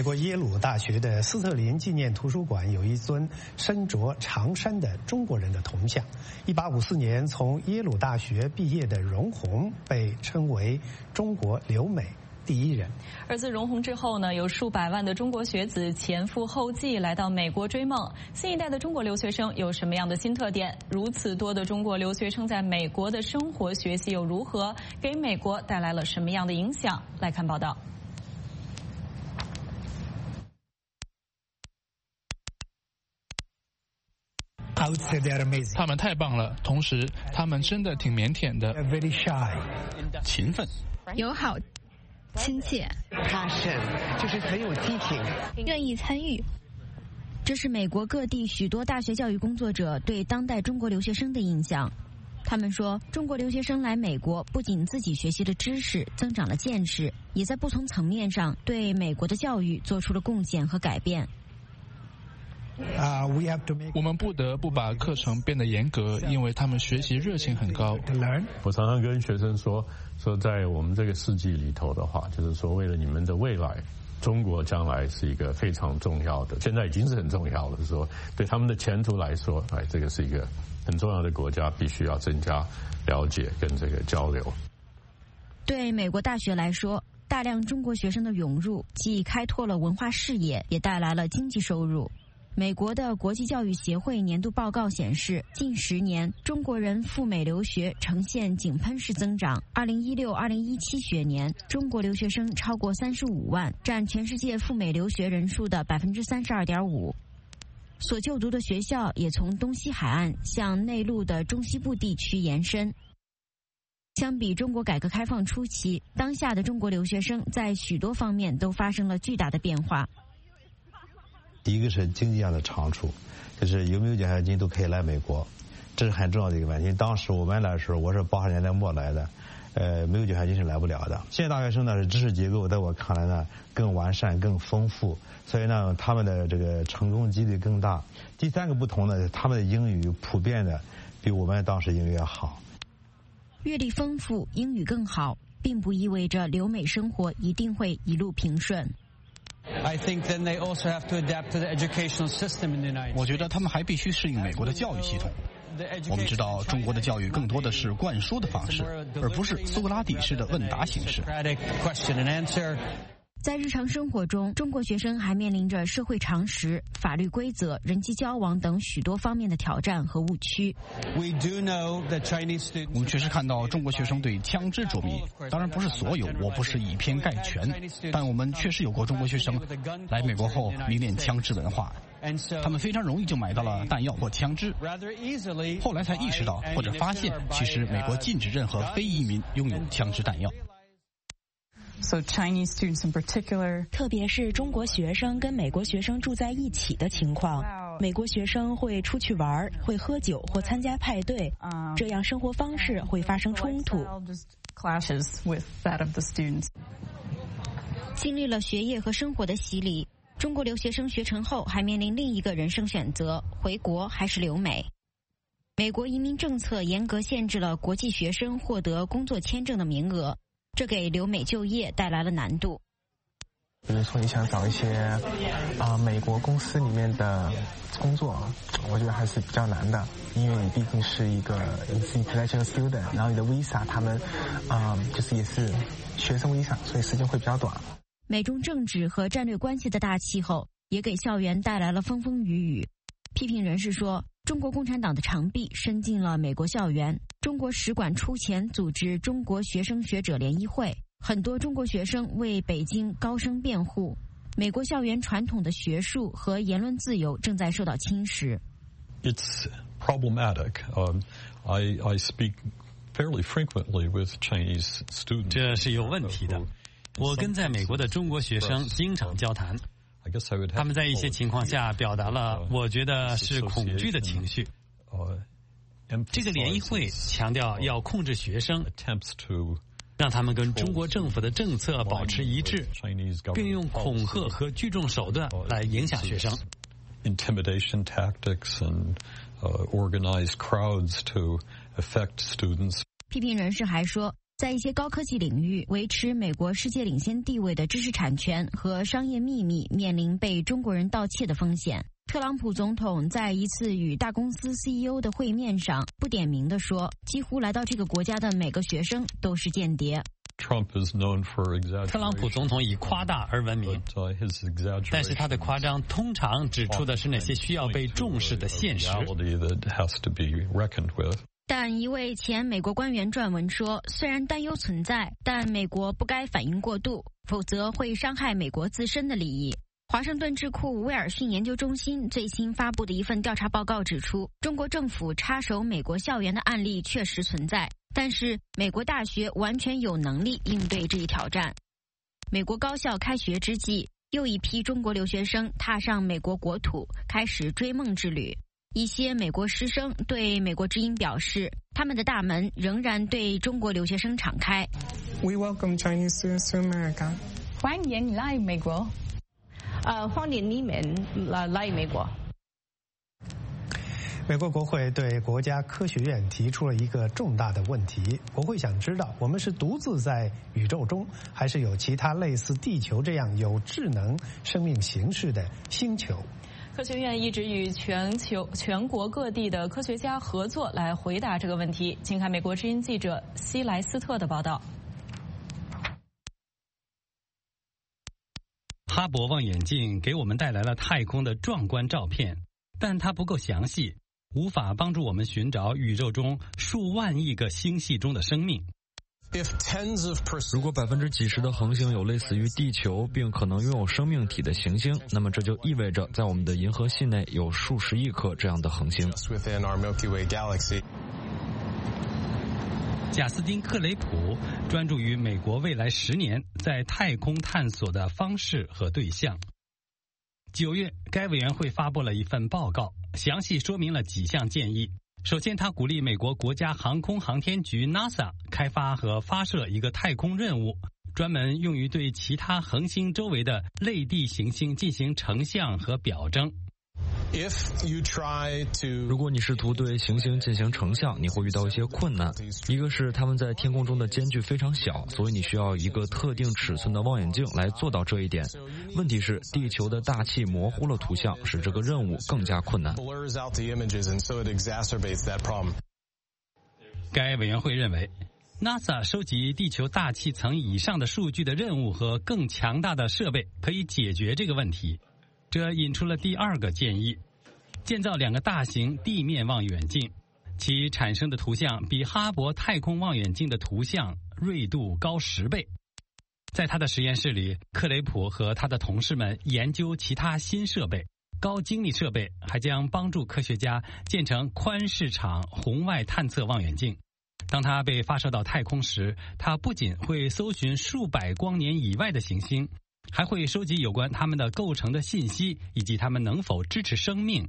A: 美国耶鲁大学的斯特林纪念图书馆有一尊身着长衫的中国人的铜像。1854年从耶鲁大学毕业的容闳被称为中国留美第一人。
B: 而自容闳之后呢，有数百万的中国学子前赴后继来到美国追梦。新一代的中国留学生有什么样的新特点？如此多的中国留学生在美国的生活学习又如何？给美国带来了什么样的影响？来看报道。
I: 他们太棒了，同时他们真的挺腼腆的，
U: 勤奋、
K: 友好、亲切
L: ，passion 就是很有激情，
K: 愿意参与。
V: 这是美国各地许多大学教育工作者对当代中国留学生的印象。他们说，中国留学生来美国不仅自己学习了知识，增长了见识，也在不同层面上对美国的教育做出了贡献和改变。
I: 我们不得不把课程变得严格，因为他们学习热情很高。
N: 我常常跟学生说，在我们这个世纪里头的话，就是说为了你们的未来，中国将来是一个非常重要的，现在已经是很重要了。说对他们的前途来说，这个是一个很重要的国家，必须要增加了解跟这个交流。
V: 对美国大学来说，大量中国学生的涌入，既开拓了文化视野，也带来了经济收入。美国的国际教育协会年度报告显示，近10年中国人赴美留学呈现井喷式增长。2016-2017学年，中国留学生超过35万，占全世界赴美留学人数的32.5%。所就读的学校也从东西海岸向内陆的中西部地区延伸。相比中国改革开放初期，当下的中国留学生在许多方面都发生了巨大的变化。
X: 第一个是经济上的长处，就是有没有奖学金都可以来美国，这是很重要的一个问题。当时我们来的时候，我是80年代末来的，没有奖学金是来不了的。现在大学生呢是知识结构在我看来呢更完善、更丰富，所以呢他们的这个成功几率更大。第三个不同呢，他们的英语普遍的比我们当时英语要好。
V: 阅历丰富，英语更好，并不意味着留美生活一定会一路平顺。
U: 我觉得他们还必须适应美国的教育系统。我们知道中国的教育更多的是灌输的方式，而不是苏格拉底式的问答形式。
V: 在日常生活中，中国学生还面临着社会常识、法律规则、人际交往等许多方面的挑战和误区。
U: 我们确实看到中国学生对枪支着迷，当然不是所有，我不是以偏概全，但我们确实有过中国学生来美国后迷恋枪支文化，他们非常容易就买到了弹药或枪支，后来才意识到或者发现，其实美国禁止任何非移民拥有枪支弹药。
C: 特别是中国学生跟美国学生住在一起的情况，美国学生会出去玩，会喝酒或参加派对，这样生活方式会发生冲突。
V: 经历了学业和生活的洗礼，中国留学生学成后还面临另一个人生选择：回国还是留美。美国移民政策严格限制了国际学生获得工作签证的名额，这给留美就业带来了难度。
Y: 比如说你想找一些美国公司里面的工作，我觉得还是比较难的，因为你毕竟是一个 international student， 然后你的 visa 他们就是也是学生 visa， 所以时间会比较短。
V: 美中政治和战略关系的大气候也给校园带来了风风雨雨。批评人士说，中国共产党的长臂伸进了美国校园，中国使馆出钱组织中国学生学者联谊会，很多中国学生为北京高声辩护。美国校园传统的学术和言论自由正在受到侵蚀。
Z: It's problematic. I speak fairly frequently with Chinese students.
E: 这是有问题的。我跟在美国的中国学生经常交谈，他们在一些情况下表达了我觉得是恐惧的情绪。这个联谊会强调要控制学生，让他们跟中国政府的政策保持一致，并用恐吓和聚众手段来影响学生。
Z: Intimidation tactics and organized crowds to affect students.
V: 批评人士还说， 在一些高科技领域，维持美国世界领先地位的知识产权和商业秘密面临被中国人盗窃的风险。特朗普总统在一次与大公司 CEO 的会面上不点名地说，几乎来到这个国家的每个学生都是间谍。
E: 特朗普总统以夸大而闻名，但是他的夸张通常指出的是那些需要被重视的现实。
V: 但一位前美国官员撰文说，虽然担忧存在，但美国不该反应过度，否则会伤害美国自身的利益。华盛顿智库威尔逊研究中心最新发布的一份调查报告指出，中国政府插手美国校园的案例确实存在，但是美国大学完全有能力应对这一挑战。美国高校开学之际，又一批中国留学生踏上美国国土，开始追梦之旅。一些美国师生对美国之音表示，他们的大门仍然对中国留学生敞开。
J: We welcome Chinese students to America.
W: 欢迎来美国。欢迎你们来美国。
A: 美国国会对国家科学院提出了一个重大的问题，国会想知道，我们是独自在宇宙中，还是有其他类似地球这样有智能生命形式的星球？
B: 科学院一直与全国各地的科学家合作来回答这个问题。请看美国之音记者希莱斯特的报道。
E: 哈勃望远镜给我们带来了太空的壮观照片，但它不够详细，无法帮助我们寻找宇宙中数万亿个星系中的生命。
H: 如果几十的恒星有类似于地球并可能拥有生命体的行星，那么这就意味着在我们的银河系内有数十亿颗这样的恒星。
E: 贾斯汀·克雷普专注于美国未来10年在太空探索的方式和对象。9月，该委员会发布了一份报告，详细说明了几项建议。首先，他鼓励美国国家航空航天局 NASA 开发和发射一个太空任务，专门用于对其他恒星周围的类地行星进行成像和表征。
H: 如果你试图对行星进行成像，你会遇到一些困难。一个是它们在天空中的间距非常小，所以你需要一个特定尺寸的望远镜来做到这一点。问题是，地球的大气模糊了图像，使这个任务更加困难。
E: 该委员会认为，NASA 收集地球大气层以上的数据的任务和更强大的设备可以解决这个问题。这引出了第二个建议，建造2个大型地面望远镜，其产生的图像比哈勃太空望远镜的图像锐度高10倍。在他的实验室里，克雷普和他的同事们研究其他新设备，高精密设备还将帮助科学家建成宽视场红外探测望远镜。当它被发射到太空时，它不仅会搜寻数百光年以外的行星，还会收集有关它们的构成的信息，以及它们能否支持生命。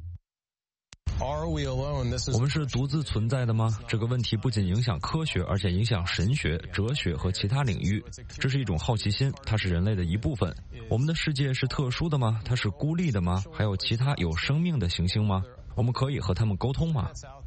H: 我们是独自存在的吗？这个问题不仅影响科学，而且影响神学、哲学和其他领域。这是一种好奇心，它是人类的一部分。我们的世界是特殊的吗？它是孤立的吗？还有其他有生命的行星吗？我们可以和他们沟通吗？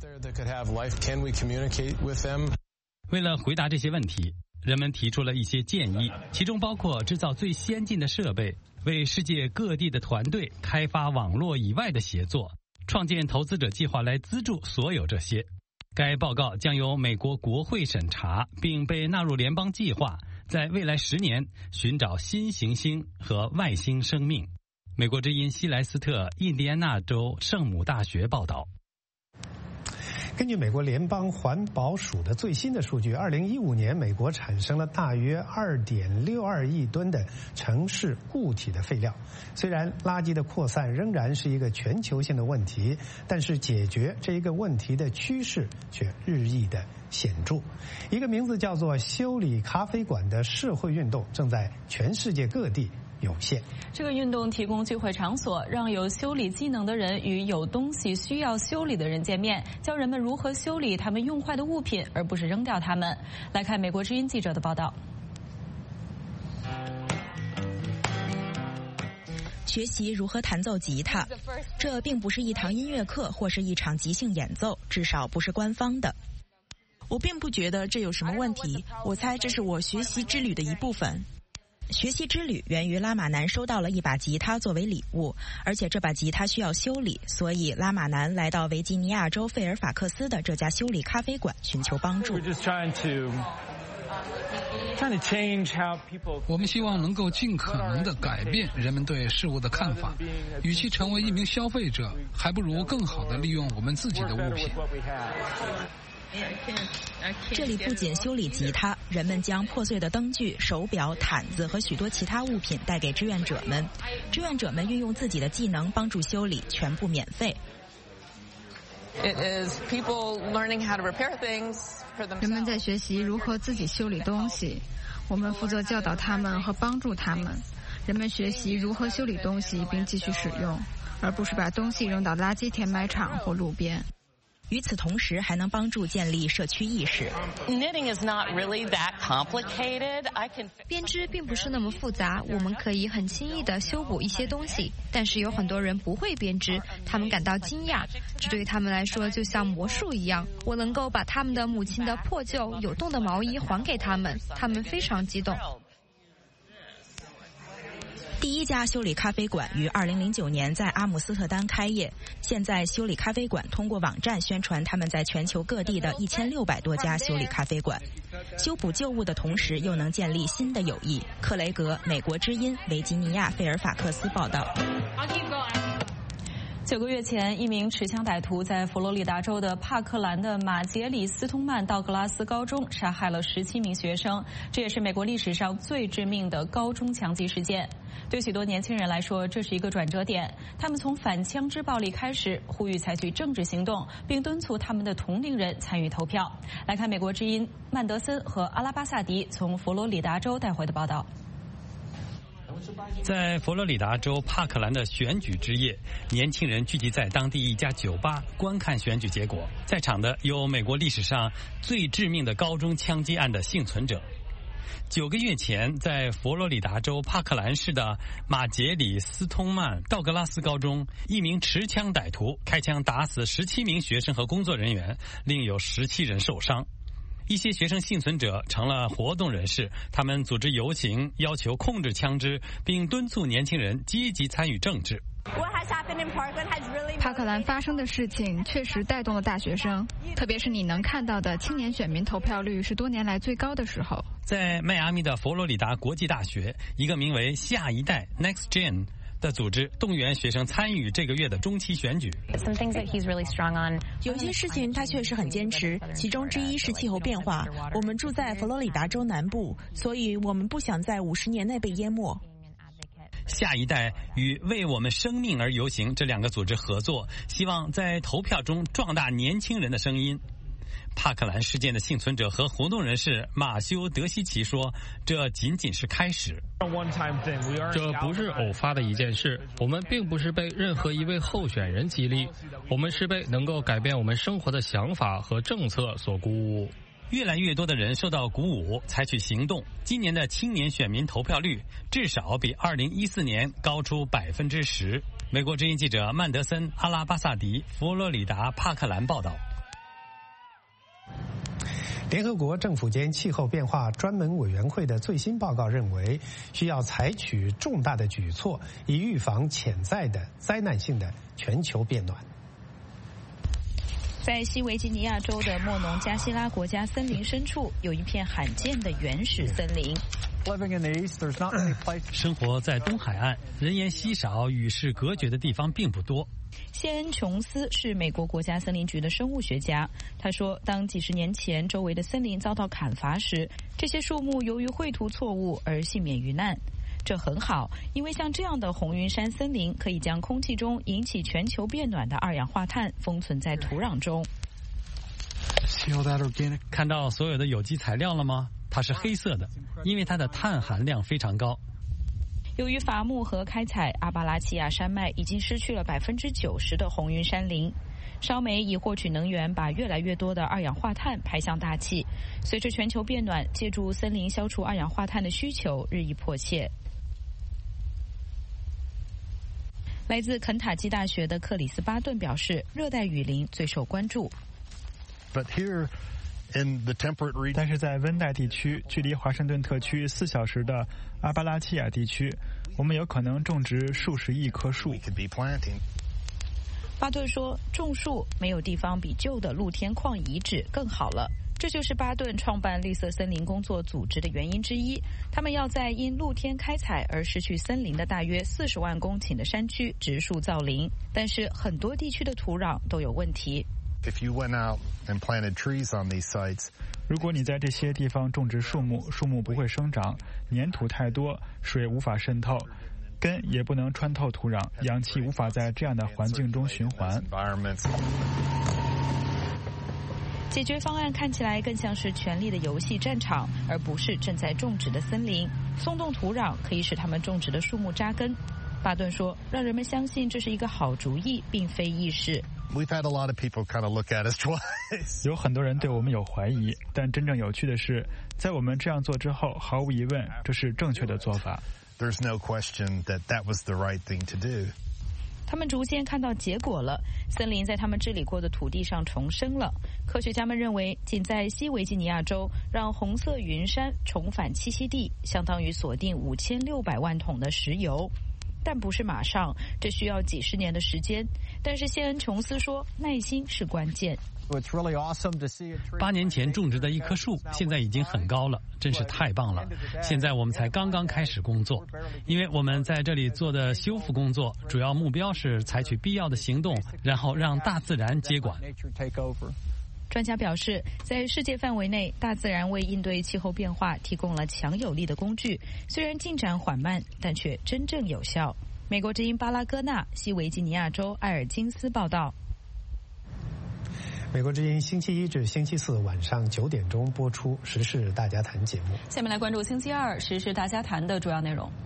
E: 为了回答这些问题，人们提出了一些建议，其中包括制造最先进的设备，为世界各地的团队开发网络以外的协作，创建投资者计划来资助所有这些。该报告将由美国国会审查，并被纳入联邦计划，在未来10年寻找新行星和外星生命。美国之音希莱斯特印第安纳州圣母大学报道。
A: 根据美国联邦环保署的最新的数据，2015年美国产生了大约2.62亿吨的城市固体的废料。虽然垃圾的扩散仍然是一个全球性的问题，但是解决这一个问题的趋势却日益的显著。一个名字叫做修理咖啡馆的社会运动正在全世界各地涌现。
B: 这个运动提供聚会场所，让有修理技能的人与有东西需要修理的人见面，教人们如何修理他们用坏的物品，而不是扔掉它们。来看美国之音记者的报道。
C: 学习如何弹奏吉他，这并不是一堂音乐课或是一场即兴演奏，至少不是官方的。 我并不觉得这有什么问题，我猜这是我学习之旅的一部分。学习之旅源于拉马南收到了一把吉他作为礼物，而且这把吉他需要修理，所以拉马南来到维吉尼亚州费尔法克斯的这家修理咖啡馆寻求帮助。
I: 我们希望能够尽可能地改变人们对事物的看法，与其成为一名消费者，还不如更好地利用我们自己的物品。
C: 这里不仅修理吉他，人们将破碎的灯具、手表、毯子和许多其他物品带给志愿者们，志愿者们运用自己的技能帮助修理，全部免费。
K: 人们在学习如何自己修理东西，我们负责教导他们和帮助他们。人们学习如何修理东西并继续使用，而不是把东西扔到垃圾填埋场或路边。
C: 与此同时，还能帮助建立社区意识。
K: 编织并不是那么复杂，我们可以很轻易地修补一些东西，但是有很多人不会编织，他们感到惊讶，这对他们来说就像魔术一样。我能够把他们的母亲的破旧有洞的毛衣还给他们，他们非常激动。
C: 第一家修理咖啡馆于2009年在阿姆斯特丹开业。现在修理咖啡馆通过网站宣传他们在全球各地的1600多家修理咖啡馆。修补旧物的同时，又能建立新的友谊。克雷格，美国之音，维吉尼亚费尔法克斯报道。
B: 9个月前，一名持枪歹徒在佛罗里达州的帕克兰的马杰里斯通曼道格拉斯高中杀害了17名学生，这也是美国历史上最致命的高中枪击事件。对许多年轻人来说，这是一个转折点。他们从反枪支暴力开始，呼吁采取政治行动，并敦促他们的同龄人参与投票。来看美国之音曼德森和阿拉巴萨迪从佛罗里达州带回的报道。
E: 在佛罗里达州帕克兰的选举之夜，年轻人聚集在当地一家酒吧观看选举结果。在场的有美国历史上最致命的高中枪击案的幸存者。9个月前，在佛罗里达州帕克兰市的马杰里斯通曼道格拉斯高中，一名持枪歹徒开枪打死17名学生和工作人员，另有17人受伤。一些学生幸存者成了活动人士，他们组织游行，要求控制枪支，并敦促年轻人积极参与政治。
K: 帕克兰发生的事情确实带动了大学生，特别是你能看到的青年选民投票率是多年来最高的时候。
E: 在迈阿密的佛罗里达国际大学，一个名为下一代 Next Gen 的组织动员学生参与这个月的中期选举。
C: 有些事情他确实很坚持，其中之一是气候变化。我们住在佛罗里达州南部，所以我们不想在50年内被淹没。
E: 下一代与为我们生命而游行这2个组织合作，希望在投票中壮大年轻人的声音。帕克兰事件的幸存者和活动人士马修·德西奇说，这仅仅是开始。
Q: 这不是偶发的一件事，我们并不是被任何一位候选人激励，我们是被能够改变我们生活的想法和政策所鼓舞。
E: 越来越多的人受到鼓舞，采取行动。今年的青年选民投票率至少比2014年高出10%。美国之音记者曼德森、阿拉巴萨迪，佛罗里达帕克兰报道。
A: 联合国政府间气候变化专门委员会的最新报告认为，需要采取重大的举措，以预防潜在的灾难性的全球变暖。
W: 在西维吉尼亚州的莫农加西拉国家森林深处，有一片罕见的原始森林。
E: 生活在东海岸，人烟稀少、与世隔绝的地方并不多。
W: 谢恩·琼斯是美国国家森林局的生物学家。他说，当几十年前周围的森林遭到砍伐时，这些树木由于绘图错误而幸免于难。这很好，因为像这样的红云山森林可以将空气中引起全球变暖的二氧化碳封存在土壤中。
E: 看到所有的有机材料了吗？它是黑色的，因为它的碳含量非常高。
W: 由于伐木和开采，阿巴拉契亚山脉已经失去了90%的红云山林。烧煤以获取能源，把越来越多的二氧化碳排向大气。随着全球变暖，借助森林消除二氧化碳的需求日益迫切。来自肯塔基大学的克里斯巴顿表示，热带雨林最受关注。
M: 但是在温带地区，距离华盛顿特区4小时的阿巴拉契亚地区，我们有可能种植数十亿棵树。
W: 巴顿说，种树没有地方比旧的露天矿遗址更好了。这就是巴顿创办绿色森林工作组织的原因之一。他们要在因露天开采而失去森林的大约40万公顷的山区植树造林，但是很多地区的土壤都有问题。
M: 如果你在这些地方种植树木，树木不会生长，粘土太多，水无法渗透，根也不能穿透土壤，氧气无法在这样的环境中循环。
W: 解决方案看起来更像是权力的游戏战场，而不是正在种植的森林。松动土壤可以使他们种植的树木扎根。巴顿说，让人们相信这是一个好主意，并非易事。
M: 有很多人对我们有怀疑，但真正有趣的是，在我们这样做之后，毫无疑问，这是正确的做法。
O: There's no question that was the right thing to do.
W: 他们逐渐看到结果了，森林在他们治理过的土地上重生了。科学家们认为，仅在西维吉尼亚州让红色云杉重返栖息地，相当于锁定5600万桶的石油。但不是马上，这需要几十年的时间。但是谢恩·琼斯说，耐心是关键。
E: 8年前种植的一棵树，现在已经很高了，真是太棒了。现在我们才刚刚开始工作，因为我们在这里做的修复工作，主要目标是采取必要的行动，然后让大自然接管。
W: 专家表示，在世界范围内，大自然为应对气候变化提供了强有力的工具，虽然进展缓慢，但却真正有效。美国之音巴拉戈纳，西维吉尼亚州埃尔金斯报道。
A: 美国之音星期一至星期四晚上9点钟播出《时事大家谈》节目。
B: 下面来关注星期二《时事大家谈》的主要内容。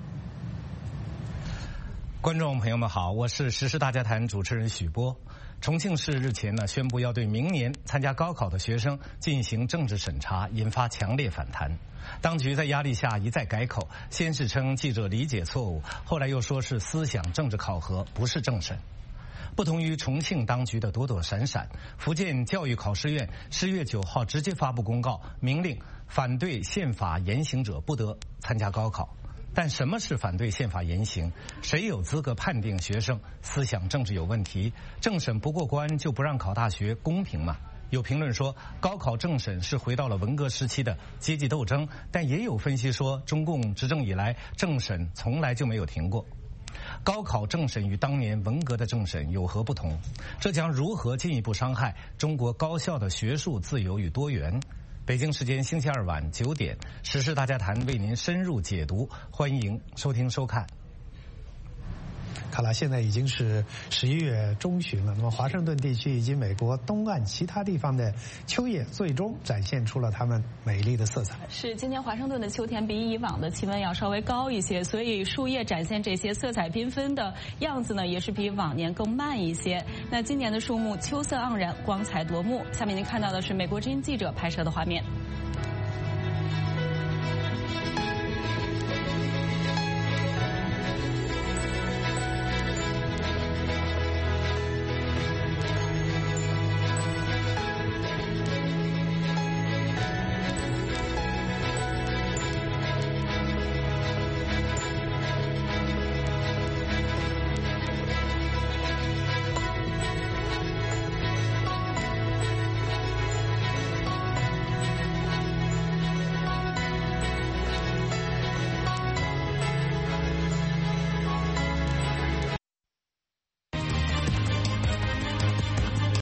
P: 观众朋友们好，我是《时事大家谈》主持人许波。重庆市日前宣布要对明年参加高考的学生进行政治审查，引发强烈反弹。当局在压力下一再改口，先是称记者理解错误，后来又说是思想政治考核，不是政审。不同于重庆当局的躲躲闪闪，福建教育考试院10月9号直接发布公告，明令反对宪法言行者不得参加高考。但什么是反对宪法言行？谁有资格判定学生思想政治有问题？政审不过关就不让考大学，公平吗？有评论说，高考政审是回到了文革时期的阶级斗争，但也有分析说，中共执政以来，政审从来就没有停过。高考政审与当年文革的政审有何不同？这将如何进一步伤害中国高校的学术自由与多元？北京时间星期二晚9点，《时事大家谈》为您深入解读，欢迎收听收看。
A: 看来现在已经是11月中旬了，那么华盛顿地区以及美国东岸其他地方的秋叶最终展现出了它们美丽的色彩。
B: 是，今年华盛顿的秋天比以往的气温要稍微高一些，所以树叶展现这些色彩缤纷的样子呢，也是比往年更慢一些。那今年的树木秋色盎然，光彩夺目。下面您看到的是美国之音记者拍摄的画面。